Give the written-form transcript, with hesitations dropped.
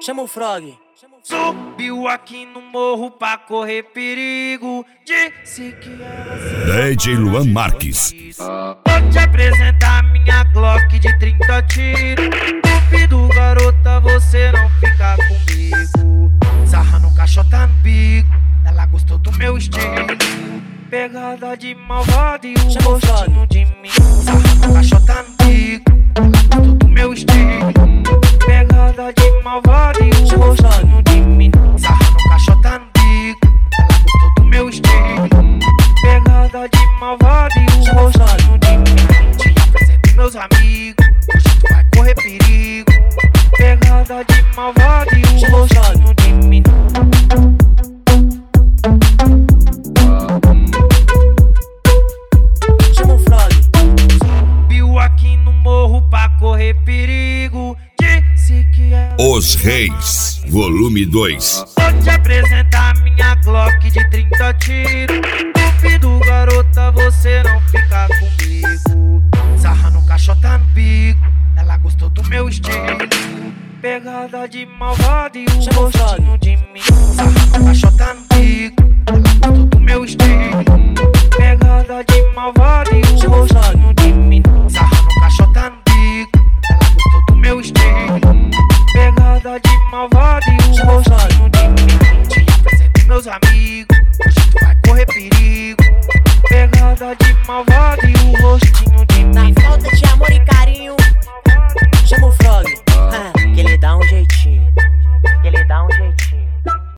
Chama o Frog. Subiu aqui no morro pra correr perigo. Disse que ela DJ Luan Marques. Vou te apresentar minha Glock de 30 tiros. Duvido, garota, você não ficar comigo. Sarra no caixota no bico, ela gostou do meu estilo. Pegada de malvado e o rostinho de mim. Sarra no caixota no bico, ela gostou do meu estilo. Pegada de malvado e o rostinho de mim. Sarra no caixota no bico, ela gostou do meu estilo. Pegada de malvado e o rostinho de mim. Te apresento meus amigos, hoje tu vai correr perigo. Pegada de malvado e o rostinho de mim. Chama o Frog. Subiu aqui no morro pra correr perigo. Disse que ela Os Reis, volume 2. Vou te apresentar minha Glock de 30 tiros. Duvido, garota, você não ficar comigo. Sarra no caixota no bico, ela gostou do meu estilo. Pegada de malvado e o rostinho de mim. Sarra no caixota no bico, ela gostou do meu estilo. Pegada de malvado e o rostinho